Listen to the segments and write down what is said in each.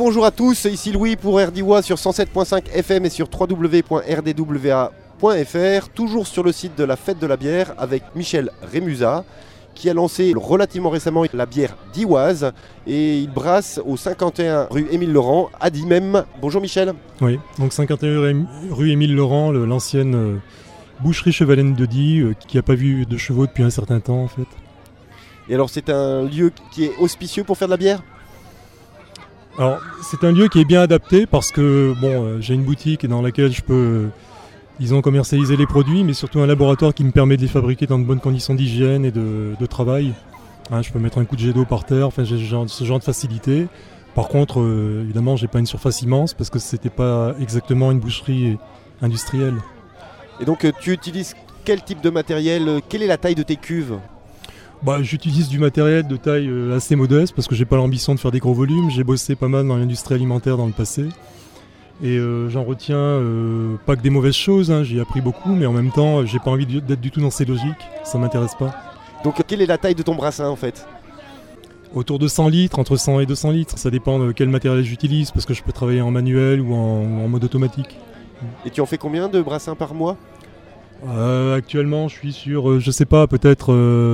bonjour à tous, ici Louis pour RDWA sur 107.5 FM et sur www.rdwa.fr, toujours sur le site de la Fête de la Bière avec Michel Rémusat qui a lancé relativement récemment la bière Diwas et il brasse au 51 rue Émile Laurent à Die même. Bonjour Michel. Oui, donc 51 rue Émile Laurent, l'ancienne boucherie chevalaine de Die qui n'a pas vu de chevaux depuis un certain temps en fait. Et alors c'est un lieu qui est auspicieux pour faire de la bière ? Alors c'est un lieu qui est bien adapté parce que j'ai une boutique dans laquelle je peux commercialiser les produits, mais surtout un laboratoire qui me permet de les fabriquer dans de bonnes conditions d'hygiène et de travail. Je peux mettre un coup de jet d'eau par terre, j'ai ce genre de facilité. Par contre, évidemment, j'ai pas une surface immense parce que c'était pas exactement une boucherie industrielle. Et donc tu utilises quel type de matériel ? Quelle est la taille de tes cuves ? J'utilise du matériel de taille assez modeste parce que j'ai pas l'ambition de faire des gros volumes. J'ai bossé pas mal dans l'industrie alimentaire dans le passé. Et j'en retiens pas que des mauvaises choses, j'ai appris beaucoup, mais en même temps, j'ai pas envie d'être du tout dans ces logiques, ça m'intéresse pas. Donc quelle est la taille de ton brassin en fait ? Autour de 100 litres, entre 100 et 200 litres, ça dépend de quel matériel j'utilise, parce que je peux travailler en manuel ou en mode automatique. Et tu en fais combien de brassins par mois ? Actuellement, je suis sur, je sais pas, peut-être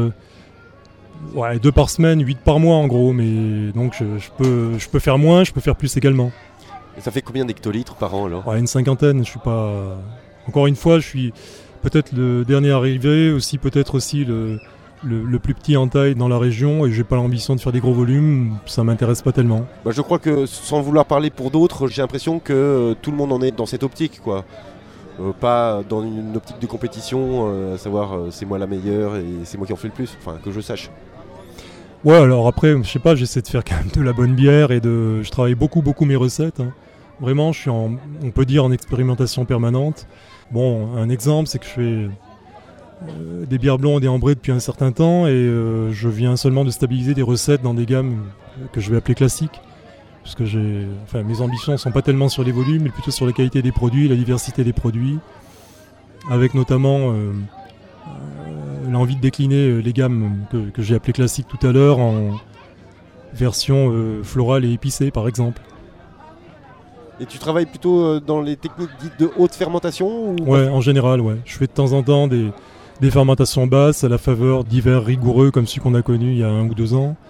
2 par semaine, 8 par mois en gros, mais donc je peux faire moins, je peux faire plus également. Et ça fait combien d'hectolitres par an alors ? Une cinquantaine, je suis pas... Encore une fois, je suis peut-être le dernier arrivé, peut-être aussi le plus petit en taille dans la région, et j'ai pas l'ambition de faire des gros volumes, ça m'intéresse pas tellement. Je crois que sans vouloir parler pour d'autres, j'ai l'impression que tout le monde en est dans cette optique, quoi. Pas dans une optique de compétition, à savoir c'est moi la meilleure et c'est moi qui en fais le plus, enfin que je sache. Ouais, alors après, je sais pas, j'essaie de faire quand même de la bonne bière et je travaille beaucoup mes recettes. Vraiment, je suis on peut dire en expérimentation permanente. Un exemple, c'est que je fais des bières blondes et ambrées depuis un certain temps et je viens seulement de stabiliser des recettes dans des gammes que je vais appeler classiques. Parce que mes ambitions ne sont pas tellement sur les volumes, mais plutôt sur la qualité des produits, la diversité des produits, avec notamment l'envie de décliner les gammes que j'ai appelées classiques tout à l'heure en version florale et épicée par exemple. Et tu travailles plutôt dans les techniques dites de haute fermentation ou... Ouais, en général, ouais. Je fais de temps en temps des fermentations basses à la faveur d'hivers rigoureux comme celui qu'on a connu il y a 1 ou 2 ans.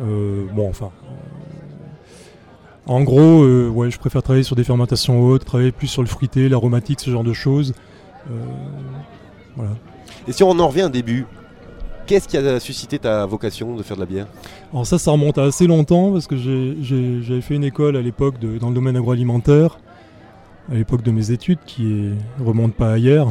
En gros, je préfère travailler sur des fermentations hautes, travailler plus sur le fruité, l'aromatique, ce genre de choses. Voilà. Et si on en revient au début, qu'est-ce qui a suscité ta vocation de faire de la bière ? Alors ça remonte à assez longtemps parce que j'avais fait une école à l'époque dans le domaine agroalimentaire, à l'époque de mes études, qui remonte pas à hier.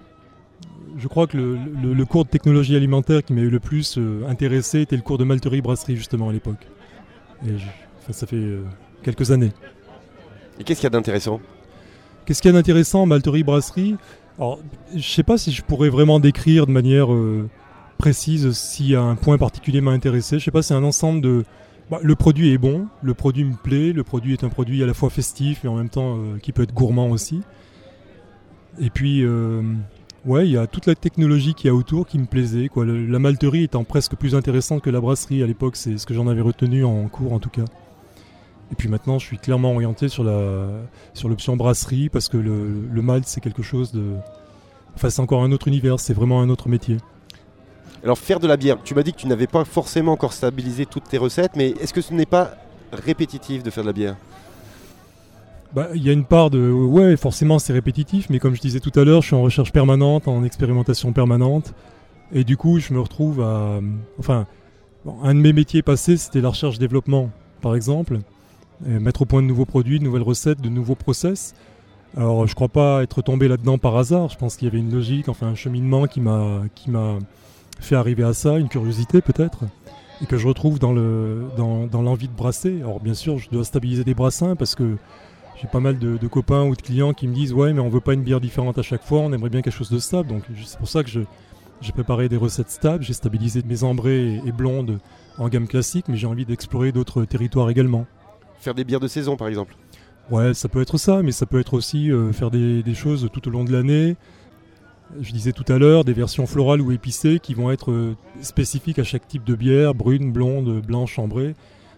Je crois que le cours de technologie alimentaire qui m'a eu le plus intéressé était le cours de malterie-brasserie justement à l'époque. Et ça fait quelques années. Et qu'est-ce qu'il y a d'intéressant ? Qu'est-ce qu'il y a d'intéressant en malterie-brasserie ? Alors, je ne sais pas si je pourrais vraiment décrire de manière précise s'il y a un point particulier m'a intéressé. Je ne sais pas, c'est un ensemble de... le produit est bon, le produit me plaît, le produit est un produit à la fois festif mais en même temps qui peut être gourmand aussi. Et puis, il y a toute la technologie qu'il y a autour qui me plaisait, quoi. La malterie étant presque plus intéressante que la brasserie à l'époque, c'est ce que j'en avais retenu en cours en tout cas. Et puis maintenant, je suis clairement orienté sur l'option brasserie parce que le malt, c'est quelque chose de... Enfin, c'est encore un autre univers, c'est vraiment un autre métier. Alors, faire de la bière, tu m'as dit que tu n'avais pas forcément encore stabilisé toutes tes recettes, mais est-ce que ce n'est pas répétitif de faire de la bière ? Il y a une part de... Ouais, forcément, c'est répétitif, mais comme je disais tout à l'heure, je suis en recherche permanente, en expérimentation permanente. Et du coup, je me retrouve à... un de mes métiers passés, c'était la recherche-développement, par exemple. Mettre au point de nouveaux produits, de nouvelles recettes, de nouveaux process. Alors je crois pas être tombé là-dedans par hasard, je pense qu'il y avait une logique, un cheminement qui m'a fait arriver à ça, une curiosité peut-être, et que je retrouve dans l'envie de brasser. Alors bien sûr je dois stabiliser des brassins parce que j'ai pas mal de copains ou de clients qui me disent ouais mais on veut pas une bière différente à chaque fois, on aimerait bien quelque chose de stable, donc c'est pour ça que j'ai préparé des recettes stables, j'ai stabilisé mes ambrées et blondes en gamme classique, mais j'ai envie d'explorer d'autres territoires également. Faire des bières de saison par exemple ? Ouais, ça peut être ça, mais ça peut être aussi faire des choses tout au long de l'année. Je disais tout à l'heure, des versions florales ou épicées qui vont être spécifiques à chaque type de bière, brune, blonde, blanche, ambrée.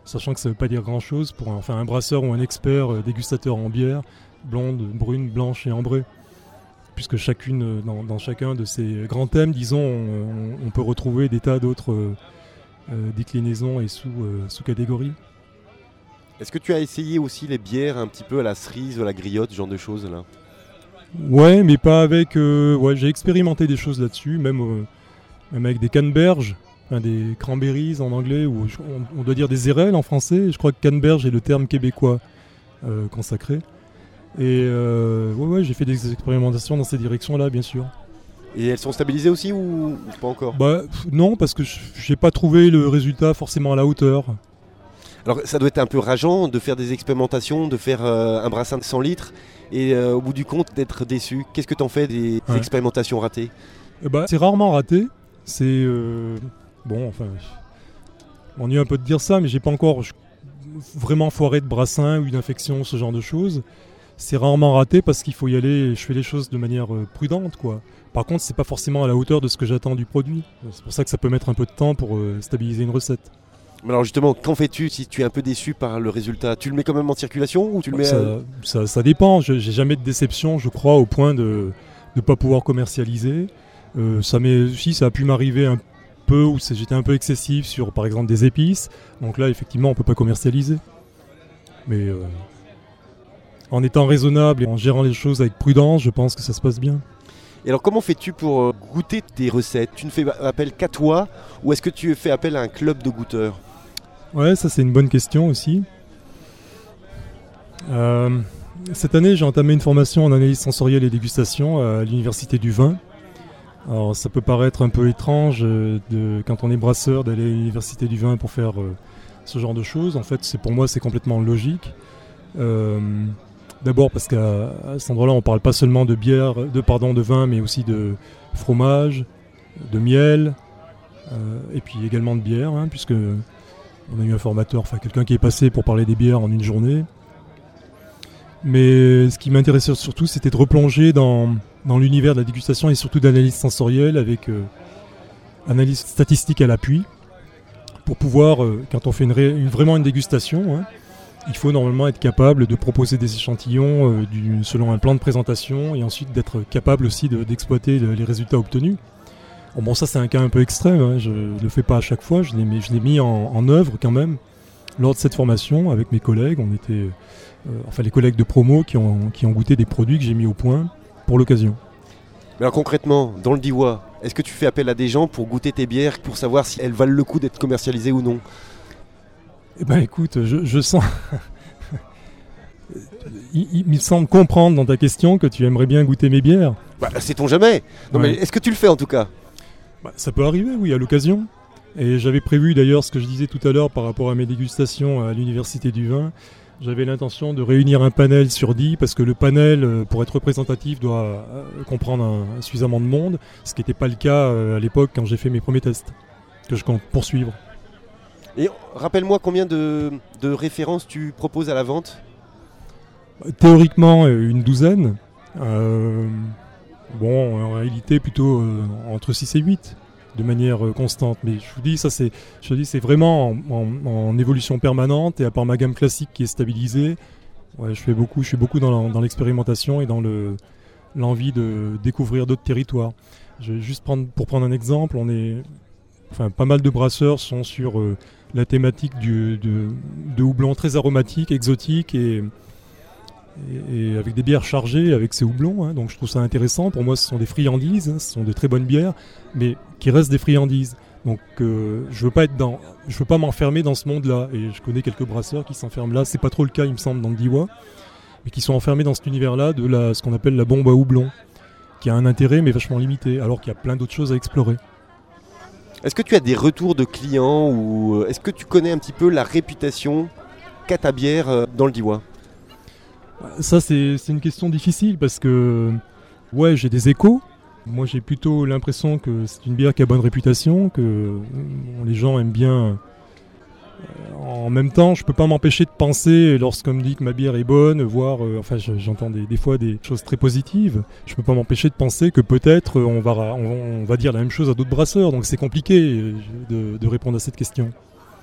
sachant que ça ne veut pas dire grand-chose pour un brasseur ou un expert dégustateur en bière, blonde, brune, blanche et ambrée. Puisque dans chacun de ces grands thèmes, disons, on peut retrouver des tas d'autres déclinaisons et sous-catégories. Est-ce que tu as essayé aussi les bières un petit peu à la cerise, à la griotte, ce genre de choses là? Ouais, mais pas avec... j'ai expérimenté des choses là-dessus, même avec des canneberges, des cranberries en anglais, ou on doit dire des érelles en français. Je crois que canneberge est le terme québécois consacré. Et j'ai fait des expérimentations dans ces directions-là, bien sûr. Et elles sont stabilisées aussi ou pas encore? Non, parce que j'ai pas trouvé le résultat forcément à la hauteur. Alors ça doit être un peu rageant de faire des expérimentations, de faire un brassin de 100 litres et au bout du compte d'être déçu. Qu'est-ce que t'en fais des expérimentations ratées? C'est rarement raté. C'est... on y est un peu de dire ça, mais j'ai pas encore vraiment foiré de brassin ou d'infection, ce genre de choses. C'est rarement raté parce qu'il faut y aller, je fais les choses de manière prudente, quoi. Par contre, c'est pas forcément à la hauteur de ce que j'attends du produit. C'est pour ça que ça peut mettre un peu de temps pour stabiliser une recette. Mais alors justement, qu'en fais-tu si tu es un peu déçu par le résultat? Tu le mets quand même en circulation ou tu le mets ça dépend. J'ai jamais de déception, je crois, au point de ne pas pouvoir commercialiser. Ça a pu m'arriver un peu où j'étais un peu excessif sur, par exemple, des épices. Donc là, effectivement, on peut pas commercialiser. Mais en étant raisonnable et en gérant les choses avec prudence, je pense que ça se passe bien. Et alors comment fais-tu pour goûter tes recettes? Tu ne fais appel qu'à toi ou est-ce que tu fais appel à un club de goûteurs? Ouais, ça c'est une bonne question aussi. Cette année, j'ai entamé une formation en analyse sensorielle et dégustation à l'Université du Vin. Alors ça peut paraître un peu étrange quand on est brasseur d'aller à l'Université du Vin pour faire ce genre de choses. En fait, pour moi, c'est complètement logique. D'abord parce qu'à cet endroit-là, on ne parle pas seulement de bière, de vin, mais aussi de fromage, de miel, et puis également de bière, puisque on a eu un formateur, quelqu'un qui est passé pour parler des bières en une journée. Mais ce qui m'intéressait surtout, c'était de replonger dans l'univers de la dégustation et surtout de l'analyse sensorielle avec analyse statistique à l'appui, pour pouvoir, quand on fait vraiment une dégustation, il faut normalement être capable de proposer des échantillons selon un plan de présentation et ensuite d'être capable aussi d'exploiter les résultats obtenus. Bon, ça c'est un cas un peu extrême, je ne le fais pas à chaque fois, je l'ai mis en œuvre quand même lors de cette formation avec mes collègues. On était, les collègues de promo qui ont goûté des produits que j'ai mis au point pour l'occasion. Mais alors concrètement, dans le Diois, est-ce que tu fais appel à des gens pour goûter tes bières, pour savoir si elles valent le coup d'être commercialisées ou non? Eh ben écoute, je sens... il me semble comprendre dans ta question que tu aimerais bien goûter mes bières. Sait-on jamais. Non, ouais. Mais est-ce que tu le fais en tout cas? Ça peut arriver, oui, à l'occasion. Et j'avais prévu d'ailleurs ce que je disais tout à l'heure par rapport à mes dégustations à l'Université du Vin. J'avais l'intention de réunir un panel sur 10 parce que le panel, pour être représentatif, doit comprendre suffisamment de monde, ce qui n'était pas le cas à l'époque quand j'ai fait mes premiers tests, que je compte poursuivre. Et rappelle-moi combien de références tu proposes à la vente? Théoriquement, une douzaine. En réalité, plutôt entre 6 et 8, de manière constante. Mais je vous dis, c'est vraiment en évolution permanente. Et à part ma gamme classique qui est stabilisée, je suis beaucoup dans l'expérimentation et dans l'envie de découvrir d'autres territoires. Je vais juste pour prendre un exemple, pas mal de brasseurs sont sur la thématique de houblons très aromatiques, exotiques et avec des bières chargées avec ces houblons. Donc je trouve ça intéressant. Pour moi, ce sont des friandises, ce sont de très bonnes bières, mais qui restent des friandises. Donc je veux pas m'enfermer dans ce monde-là. Et je connais quelques brasseurs qui s'enferment là. C'est pas trop le cas, il me semble, dans le Diois, mais qui sont enfermés dans cet univers-là de ce qu'on appelle la bombe à houblon, qui a un intérêt mais vachement limité, alors qu'il y a plein d'autres choses à explorer. Est-ce que tu as des retours de clients ou est-ce que tu connais un petit peu la réputation qu'a ta bière dans le Diois? Ça, c'est une question difficile parce que j'ai des échos. Moi, j'ai plutôt l'impression que c'est une bière qui a bonne réputation, que les gens aiment bien. En même temps, je peux pas m'empêcher de penser, lorsqu'on me dit que ma bière est bonne, j'entends des fois des choses très positives. Je peux pas m'empêcher de penser que peut-être on va dire la même chose à d'autres brasseurs. Donc c'est compliqué de répondre à cette question.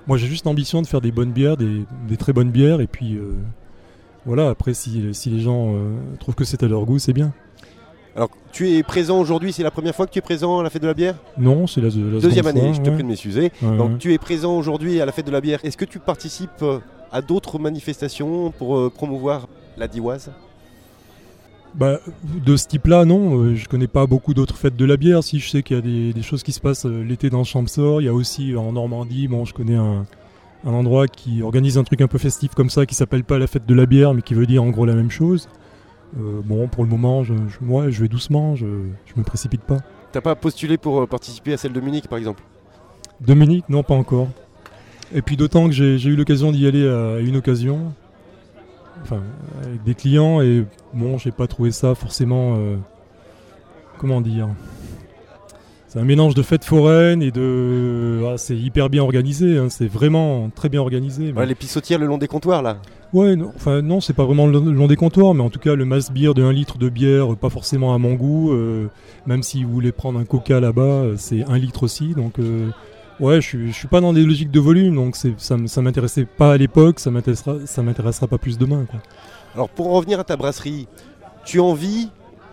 Moi j'ai juste l'ambition de faire des bonnes bières, des très bonnes bières, et puis voilà, après si les gens trouvent que c'est à leur goût, c'est bien. Alors, tu es présent aujourd'hui, c'est la première fois que tu es présent à la fête de la bière ? Non, c'est la deuxième année, fois, je te prie de m'excuser. Ouais, Donc ouais. tu es présent aujourd'hui à la fête de la bière. Est-ce que tu participes à d'autres manifestations pour promouvoir la Dioise ? Bah, de ce type-là, non. Je connais pas beaucoup d'autres fêtes de la bière. Si je sais qu'il y a des choses qui se passent l'été dans le Champsaur, il y a aussi en Normandie, bon, je connais un endroit qui organise un truc un peu festif comme ça, qui s'appelle pas la fête de la bière, mais qui veut dire en gros la même chose. Bon, pour le moment, je vais doucement, je me précipite pas. T'as pas postulé pour participer à celle de Munich, par exemple ? Dominique, non, pas encore. Et puis d'autant que j'ai eu l'occasion d'y aller à une occasion, enfin, avec des clients, et bon, j'ai pas trouvé ça forcément, comment dire, c'est un mélange de fête foraine et de... c'est hyper bien organisé, hein, c'est vraiment très bien organisé. Ouais, les pissotières le long des comptoirs, là. Ouais, non, c'est pas vraiment le long des comptoirs, mais en tout cas, le mass beer de 1 litre de bière, pas forcément à mon goût, même si vous voulez prendre un coca là-bas, c'est 1 litre aussi, donc... ouais, je suis pas dans des logiques de volume, donc ça m'intéressait pas à l'époque, ça m'intéressera pas plus demain, quoi. Alors pour en revenir à ta brasserie, tu en vis ?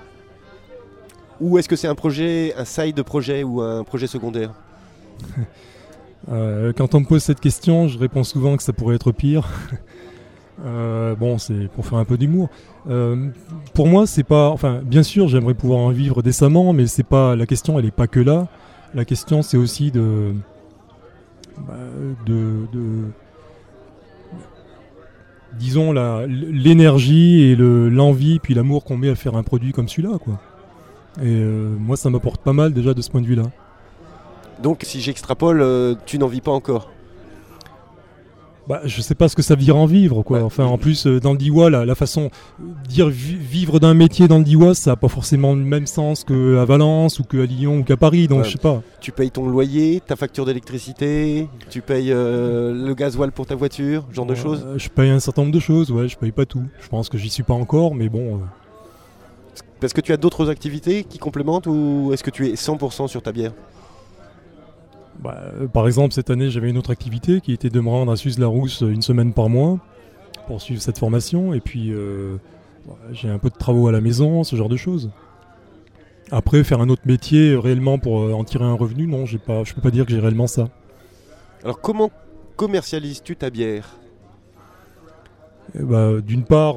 Ou est-ce que c'est un projet, un side projet ou un projet secondaire ? Quand on me pose cette question, je réponds souvent que ça pourrait être pire. Bon, c'est pour faire un peu d'humour. Pour moi, c'est pas... Enfin, bien sûr, j'aimerais pouvoir en vivre décemment, mais c'est pas... La question, elle est pas que là. La question, c'est aussi disons l'énergie et l'envie puis l'amour qu'on met à faire un produit comme celui-là, quoi. Et moi ça m'apporte pas mal déjà de ce point de vue là. Donc si j'extrapole, tu n'en vis pas encore ? Bah, je sais pas ce que ça veut dire en vivre, quoi. Ouais. Enfin, en plus, dans le Diois, la façon dire vivre d'un métier dans le Diois, ça n'a pas forcément le même sens qu'à Valence ou qu'à Lyon ou qu'à Paris, donc Ouais. je sais pas. Tu payes ton loyer, ta facture d'électricité, tu payes le gasoil pour ta voiture, ce genre de choses ? Je paye un certain nombre de choses, ouais, je paye pas tout. Je pense que j'y suis pas encore, mais bon. Parce que tu as d'autres activités qui complémentent ou est-ce que tu es 100% sur ta bière ? Par exemple, cette année, j'avais une autre activité qui était de me rendre à Suze-la-Rousse une semaine par mois pour suivre cette formation. Et puis, j'ai un peu de travaux à la maison, ce genre de choses. Après, faire un autre métier réellement pour en tirer un revenu, non, je peux pas dire que j'ai réellement ça. Alors comment commercialises-tu ta bière ? D'une part,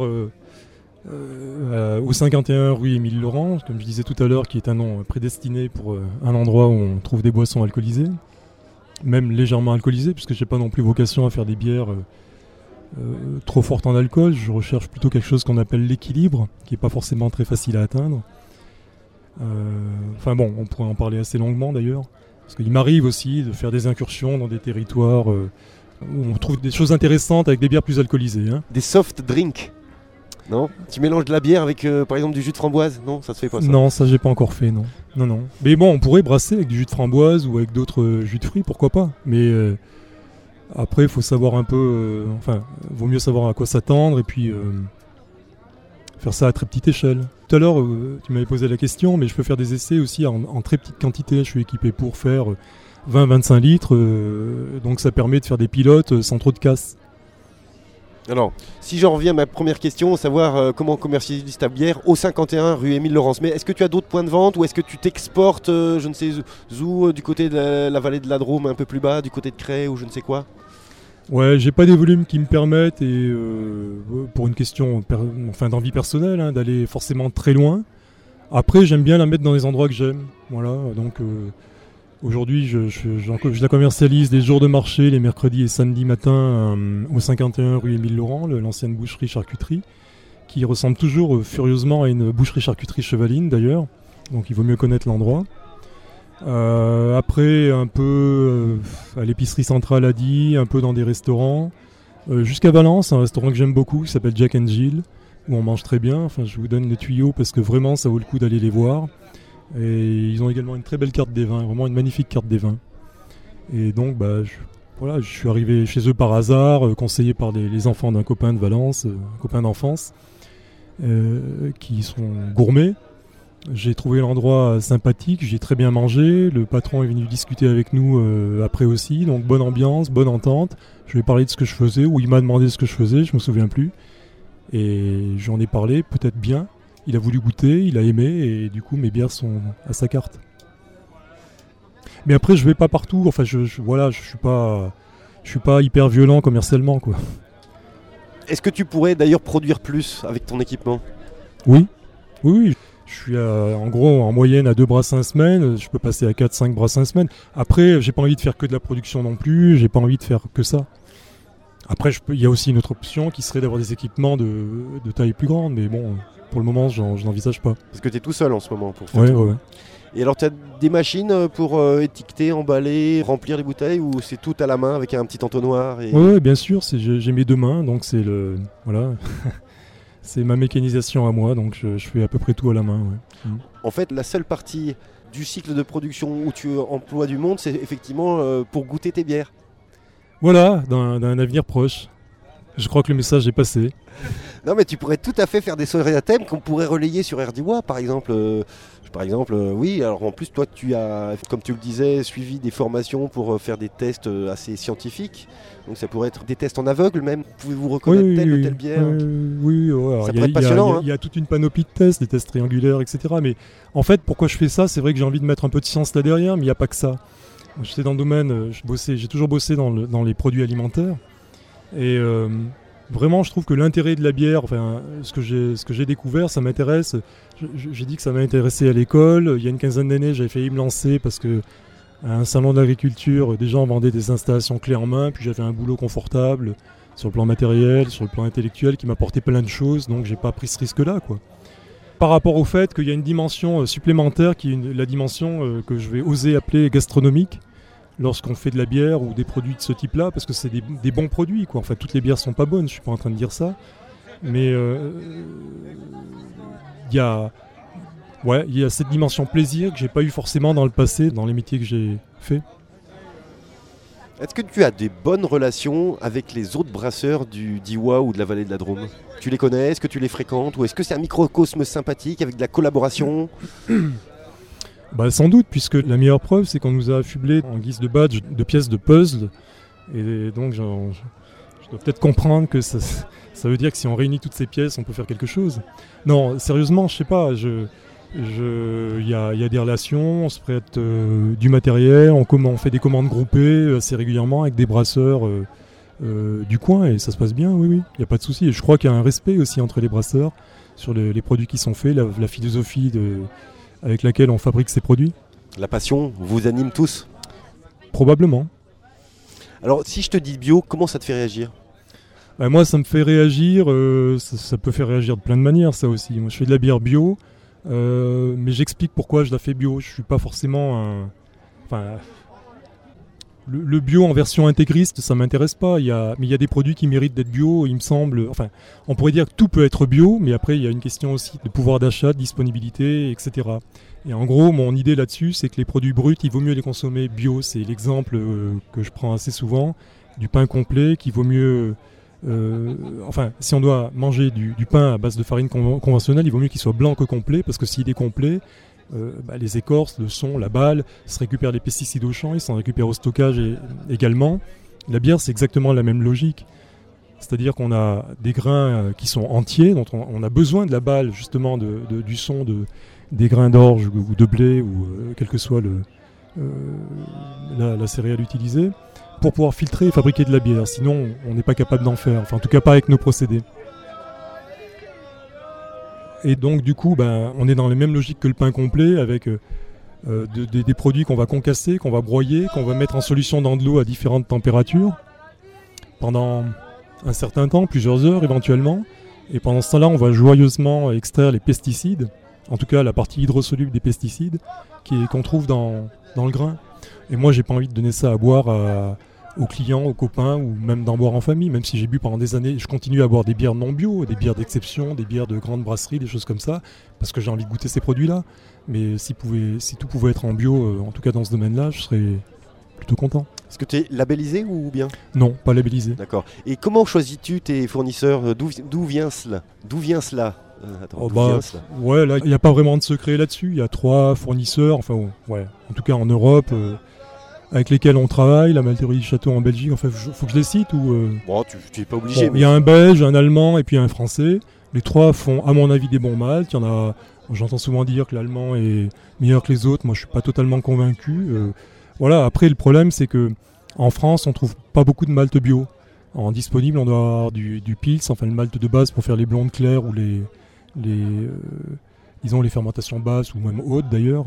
au 51 rue Émile Laurent, comme je disais tout à l'heure, qui est un nom prédestiné pour un endroit où on trouve des boissons alcoolisées, même légèrement alcoolisées, puisque j'ai pas non plus vocation à faire des bières trop fortes en alcool. Je recherche plutôt quelque chose qu'on appelle l'équilibre, qui est pas forcément très facile à atteindre. Enfin bon, on pourrait en parler assez longuement d'ailleurs, parce qu'il m'arrive aussi de faire des incursions dans des territoires où on trouve des choses intéressantes avec des bières plus alcoolisées, hein. Des soft drinks ? Non ? Tu mélanges de la bière avec par exemple du jus de framboise ? Non, ça se fait pas ça. Non, ça j'ai pas encore fait, non. Non. Mais bon, on pourrait brasser avec du jus de framboise ou avec d'autres jus de fruits, pourquoi pas. Mais après, il faut savoir un peu... vaut mieux savoir à quoi s'attendre et puis faire ça à très petite échelle. Tout à l'heure, tu m'avais posé la question, mais je peux faire des essais aussi en très petite quantité. Je suis équipé pour faire 20-25 litres, donc ça permet de faire des pilotes sans trop de casse. Alors, si j'en reviens à ma première question, savoir comment commercialiser ta bière au 51 rue Émile Laurence. Mais est-ce que tu as d'autres points de vente ou est-ce que tu t'exportes, je ne sais où, du côté de la vallée de la Drôme, un peu plus bas, du côté de Cray ou je ne sais quoi ? Ouais, j'ai pas des volumes qui me permettent, et pour une question d'envie personnelle, hein, d'aller forcément très loin. Après, j'aime bien la mettre dans les endroits que j'aime. Voilà, donc aujourd'hui, je la commercialise les jours de marché, les mercredis et samedis matin au 51 rue Émile Laurent, l'ancienne boucherie-charcuterie, qui ressemble toujours furieusement à une boucherie-charcuterie chevaline d'ailleurs, donc il vaut mieux connaître l'endroit. Après, un peu à l'épicerie centrale à Die, un peu dans des restaurants. Jusqu'à Valence, un restaurant que j'aime beaucoup, qui s'appelle Jack and Jill, où on mange très bien. Enfin, je vous donne les tuyaux parce que vraiment, ça vaut le coup d'aller les voir. Et ils ont également une très belle carte des vins, vraiment une magnifique carte des vins. Et donc, je suis arrivé chez eux par hasard, conseillé par les enfants d'un copain de Valence, un copain d'enfance, qui sont gourmets. J'ai trouvé l'endroit sympathique, j'ai très bien mangé, le patron est venu discuter avec nous après aussi, donc bonne ambiance, bonne entente. Je lui ai parlé de ce que je faisais, ou il m'a demandé ce que je faisais, je me souviens plus. Et j'en ai parlé, peut-être bien. Il a voulu goûter, il a aimé, et du coup mes bières sont à sa carte. Mais après je vais pas partout, enfin je suis pas hyper violent commercialement, quoi. Est-ce que tu pourrais d'ailleurs produire plus avec ton équipement ? Oui. Je suis en gros en moyenne à 2 brassins semaine, je peux passer à 4-5 brassins semaine. Après, j'ai pas envie de faire que de la production non plus, j'ai pas envie de faire que ça. Après, il y a aussi une autre option qui serait d'avoir des équipements de taille plus grande, mais bon, pour le moment, je n'envisage pas. Parce que tu es tout seul en ce moment pour faire Ouais. Et alors, tu as des machines pour étiqueter, emballer, remplir les bouteilles, ou c'est tout à la main avec un petit entonnoir Ouais, bien sûr, j'ai mes 2 mains, donc c'est voilà. C'est ma mécanisation à moi, donc je fais à peu près tout à la main. Ouais. En fait, la seule partie du cycle de production où tu emploies du monde, c'est effectivement pour goûter tes bières. Voilà, dans un avenir proche. Je crois que le message est passé. Non, mais tu pourrais tout à fait faire des soirées à thème qu'on pourrait relayer sur RDWA, par exemple. Oui, alors en plus, toi, tu as, comme tu le disais, suivi des formations pour faire des tests assez scientifiques. Donc ça pourrait être des tests en aveugle même. Pouvez-vous reconnaître telle ou telle bière ? Oui. Ça pourrait être passionnant. Il y a toute une panoplie de tests, des tests triangulaires, etc. Mais en fait, pourquoi je fais ça ? C'est vrai que j'ai envie de mettre un peu de science là derrière, mais il n'y a pas que ça. J'étais dans le domaine, j'ai toujours bossé dans les produits alimentaires. Et vraiment, je trouve que l'intérêt de la bière, enfin, ce que j'ai découvert, ça m'intéresse. J'ai dit que ça m'intéressait à l'école. Il y a une quinzaine d'années, j'avais failli me lancer parce que à un salon d'agriculture, des gens vendaient des installations clés en main, puis j'avais un boulot confortable sur le plan matériel, sur le plan intellectuel, qui m'apportait plein de choses, donc j'ai pas pris ce risque-là, quoi. Par rapport au fait qu'il y a une dimension supplémentaire, qui est la dimension que je vais oser appeler gastronomique, lorsqu'on fait de la bière ou des produits de ce type-là, parce que c'est des bons produits, quoi. Enfin, toutes les bières sont pas bonnes, je suis pas en train de dire ça, mais il y a cette dimension plaisir que j'ai pas eu forcément dans le passé, dans les métiers que j'ai fait. Est-ce que tu as des bonnes relations avec les autres brasseurs du Diois ou de la vallée de la Drôme ? Tu les connais ? Est-ce que tu les fréquentes ? Ou est-ce que c'est un microcosme sympathique avec de la collaboration ? Sans doute, puisque la meilleure preuve, c'est qu'on nous a affublés en guise de badge de pièces de puzzle. Et donc, je dois peut-être comprendre que ça veut dire que si on réunit toutes ces pièces, on peut faire quelque chose. Non, sérieusement, je sais pas. Il y a des relations, on se prête du matériel, on fait des commandes groupées assez régulièrement avec des brasseurs du coin, et ça se passe bien, oui. Il n'y a pas de souci. Et je crois qu'il y a un respect aussi entre les brasseurs sur les produits qui sont faits, la philosophie avec laquelle on fabrique ces produits. La passion vous anime tous ? Probablement. Alors, si je te dis bio, comment ça te fait réagir ? Moi, ça me fait réagir, ça peut faire réagir de plein de manières, ça aussi. Moi, je fais de la bière bio, mais j'explique pourquoi je la fais bio. Je suis pas forcément le bio en version intégriste, ça m'intéresse pas. Mais il y a des produits qui méritent d'être bio, il me semble. Enfin, on pourrait dire que tout peut être bio, mais après, il y a une question aussi de pouvoir d'achat, de disponibilité, etc. Et en gros, mon idée là-dessus, c'est que les produits bruts, il vaut mieux les consommer bio. C'est l'exemple que je prends assez souvent, du pain complet, qu'il vaut mieux... si on doit manger du pain à base de farine conventionnelle, il vaut mieux qu'il soit blanc que complet, parce que s'il est complet, les écorces, le son, la balle, se récupèrent les pesticides au champ, ils s'en récupèrent au stockage également. La bière, c'est exactement la même logique. C'est-à-dire qu'on a des grains qui sont entiers, dont on a besoin de la balle, justement, du son des grains d'orge ou de blé, ou quelle que soit la céréale utilisée, pour pouvoir filtrer et fabriquer de la bière. Sinon, on n'est pas capable d'en faire. Enfin, en tout cas, pas avec nos procédés. Et donc, du coup, on est dans les mêmes logiques que le pain complet, avec des produits qu'on va concasser, qu'on va broyer, qu'on va mettre en solution dans de l'eau à différentes températures, pendant un certain temps, plusieurs heures éventuellement. Et pendant ce temps-là, on va joyeusement extraire les pesticides, en tout cas la partie hydrosoluble des pesticides, qu'on trouve dans le grain. Et moi, j'ai pas envie de donner ça à boire aux clients, aux copains, ou même d'en boire en famille, même si j'ai bu pendant des années. Je continue à boire des bières non bio, des bières d'exception, des bières de grande brasserie, des choses comme ça, parce que j'ai envie de goûter ces produits-là. Mais si tout pouvait être en bio, en tout cas dans ce domaine-là, je serais plutôt content. Est-ce que tu es labellisé ou bien ? Non, pas labellisé. D'accord. Et comment choisis-tu tes fournisseurs ? D'où vient cela ? Attends, d'où vient cela ? Ouais, là, il n'y a pas vraiment de secret là-dessus. Il y a 3 fournisseurs, enfin, ouais, en tout cas en Europe, avec lesquels on travaille. La malterie du Château en Belgique, enfin, faut que je les cite ou Bon, tu n'es pas obligé. Il y a un Belge, un Allemand et puis un Français. Les 3 font, à mon avis, des bons maltes. Il y en a, j'entends souvent dire que l'Allemand est meilleur que les autres. Moi, je suis pas totalement convaincu. Voilà. Après, le problème, c'est que en France, on trouve pas beaucoup de malt bio. En disponible, on doit avoir du Pils, enfin le malt de base pour faire les blondes claires ou disons les fermentations basses ou même hautes d'ailleurs.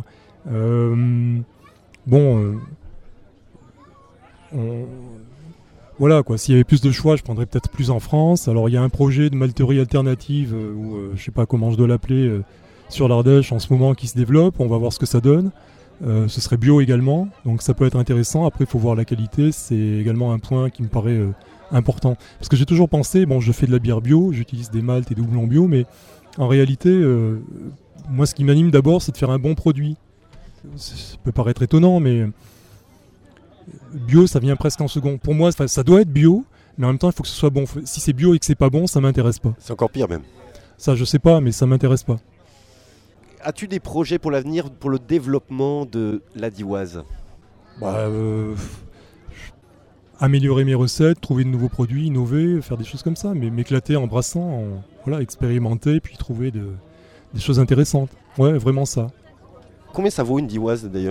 Voilà quoi, s'il y avait plus de choix, je prendrais peut-être plus en France. Alors il y a un projet de malterie alternative, ou je sais pas comment je dois l'appeler, sur l'Ardèche en ce moment qui se développe, on va voir ce que ça donne. Ce serait bio également, donc ça peut être intéressant. Après il faut voir la qualité, c'est également un point qui me paraît important. Parce que j'ai toujours pensé, bon je fais de la bière bio, j'utilise des maltes et des houblons bio, mais en réalité, moi ce qui m'anime d'abord c'est de faire un bon produit. Ça peut paraître étonnant, mais bio ça vient presque en second. Pour moi ça doit être bio, mais en même temps il faut que ce soit bon. Si c'est bio et que c'est pas bon, ça m'intéresse pas. C'est encore pire même. Ça je sais pas, mais ça m'intéresse pas. As-tu des projets pour l'avenir, pour le développement de la Dioise ? Améliorer mes recettes, trouver de nouveaux produits, innover, faire des choses comme ça, mais m'éclater en brassant, expérimenter, puis trouver des choses intéressantes. Ouais, vraiment ça. Combien ça vaut une Dioise d'ailleurs ?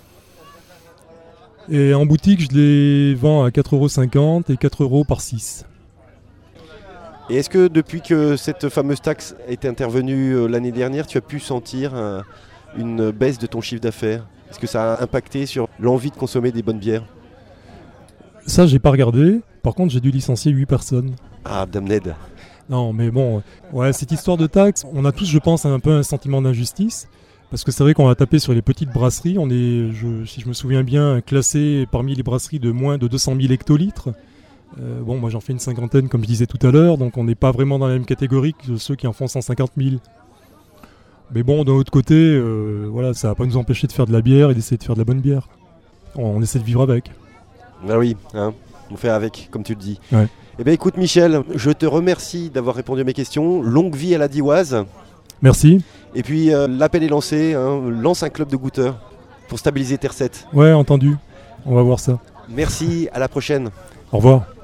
Et en boutique, je les vends à 4,50 € et 4 € par 6. Et est-ce que depuis que cette fameuse taxe est intervenue l'année dernière, tu as pu sentir une baisse de ton chiffre d'affaires ? Est-ce que ça a impacté sur l'envie de consommer des bonnes bières ? Ça, j'ai pas regardé. Par contre, j'ai dû licencier 8 personnes. Ah, damned. Non, mais bon, cette histoire de taxe, on a tous, je pense, un peu un sentiment d'injustice. Parce que c'est vrai qu'on a tapé sur les petites brasseries. On est, si je me souviens bien, classé parmi les brasseries de moins de 200 000 hectolitres. Moi j'en fais une cinquantaine comme je disais tout à l'heure, donc on n'est pas vraiment dans la même catégorie que ceux qui en font 150 000. Mais bon, d'un autre côté, ça va pas nous empêcher de faire de la bière et d'essayer de faire de la bonne bière. On essaie de vivre avec. Ah oui, on fait avec, comme tu le dis. Ouais. Eh bien écoute Michel, je te remercie d'avoir répondu à mes questions. Longue vie à la Dioise. Merci. Et puis l'appel est lancé, lance un club de goûteurs pour stabiliser tes recettes. Ouais, entendu. On va voir ça. Merci, à la prochaine. Au revoir.